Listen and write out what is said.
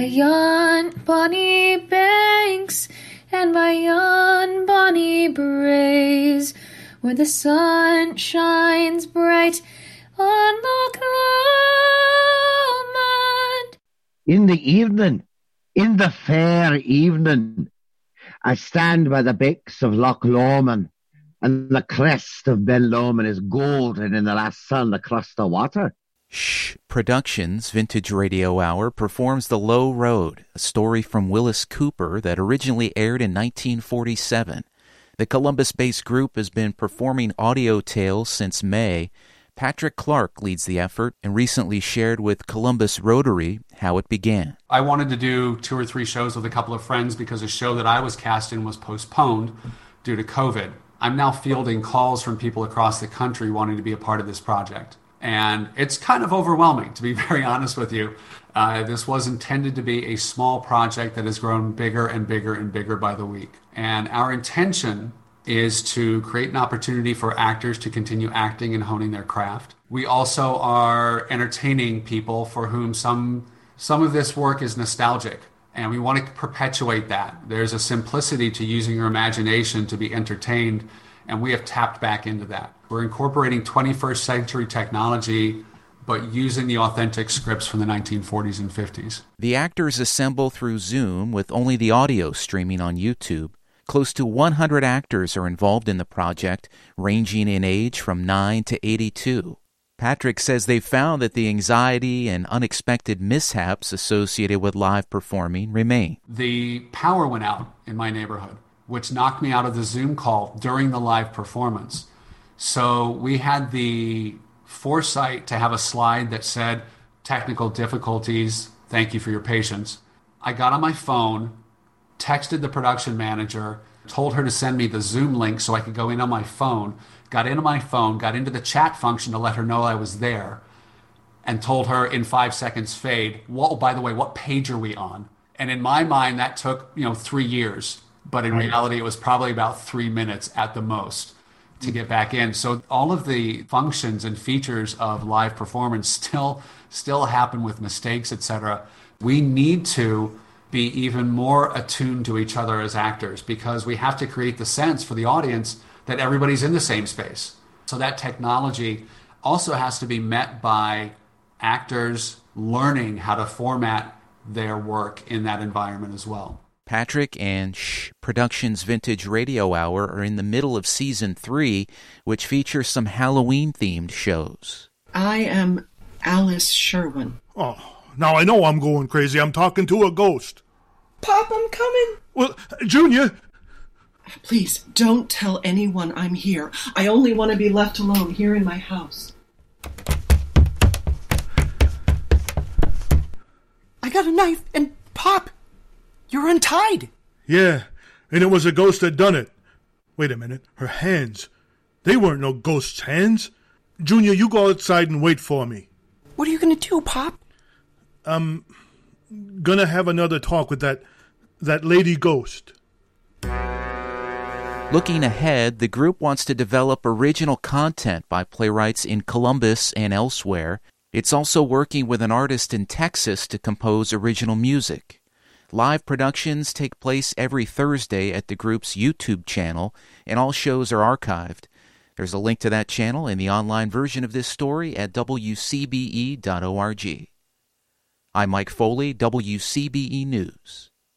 yon bonny banks and by yon bonny braes, where the sun shines bright on Loch Lomond. In the evening, in the fair evening, I stand by the banks of Loch Lomond, and the crest of Ben Lomond is golden in the last sun across the water. Shh Productions Vintage Radio Hour performs The Low Road, a story from Willis Cooper that originally aired in 1947. The Columbus-based group has been performing audio tales since May. Patrick Clark leads the effort and recently shared with Columbus Rotary how it began. I wanted to do 2 or 3 shows with a couple of friends because a show that I was cast in was postponed due to COVID. I'm now fielding calls from people across the country wanting to be a part of this project. And it's kind of overwhelming, to be very honest with you. This was intended to be a small project that has grown bigger and bigger and bigger by the week. And our intention is to create an opportunity for actors to continue acting and honing their craft. We also are entertaining people for whom some of this work is nostalgic, and we want to perpetuate that. There's a simplicity to using your imagination to be entertained, and we have tapped back into that. We're incorporating 21st century technology, but using the authentic scripts from the 1940s and 50s. The actors assemble through Zoom with only the audio streaming on YouTube. Close to 100 actors are involved in the project, ranging in age from 9 to 82. Patrick says they found that the anxiety and unexpected mishaps associated with live performing remain. The power went out in my neighborhood, which knocked me out of the Zoom call during the live performance. So we had the foresight to have a slide that said, technical difficulties, thank you for your patience. I got on my phone, texted the production manager, told her to send me the Zoom link so I could go in on my phone, got into the chat function to let her know I was there, and told her in 5 seconds fade, well, by the way, what page are we on? And in my mind, that took 3 years. But in reality, it was probably about 3 minutes at the most to get back in. So all of the functions and features of live performance still happen with mistakes, etc. We need to be even more attuned to each other as actors because we have to create the sense for the audience that everybody's in the same space. So that technology also has to be met by actors learning how to format their work in that environment as well. Patrick and Shh Productions Vintage Radio Hour are in the middle of Season 3, which features some Halloween-themed shows. I am Alice Sherwin. Oh, now I know I'm going crazy. I'm talking to a ghost. Pop, I'm coming. Well, Junior. Please, don't tell anyone I'm here. I only want to be left alone here in my house. I got a knife, and Pop, you're untied. Yeah, and it was a ghost that done it. Wait a minute, her hands. They weren't no ghost's hands. Junior, you go outside and wait for me. What are you going to do, Pop? I'm gonna have another talk with that lady ghost. Looking ahead, the group wants to develop original content by playwrights in Columbus and elsewhere. It's also working with an artist in Texas to compose original music. Live productions take place every Thursday at the group's YouTube channel, and all shows are archived. There's a link to that channel in the online version of this story at wcbe.org. I'm Mike Foley, WCBE News.